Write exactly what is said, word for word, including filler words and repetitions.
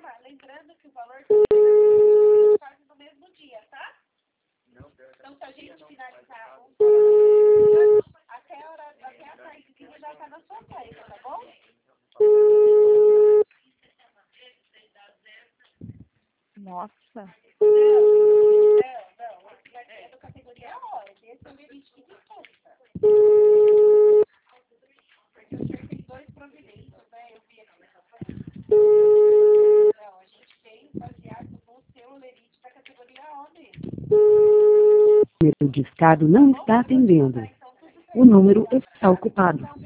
confirmar. Lembrando que o valor que faz no mesmo dia, tá? Então, se a gente finalizar um até a hora, até a tardezinha já tá na sua festa, tá bom? Nossa. Não, não, não. É da categoria hora. Esse é o limite que conta. Porque o senhor tem dois providências, né? Eu vi aqui. Não, a gente tem baseado no seu lerite da categoria O mesmo. O número de estado não está atendendo. O número está ocupado.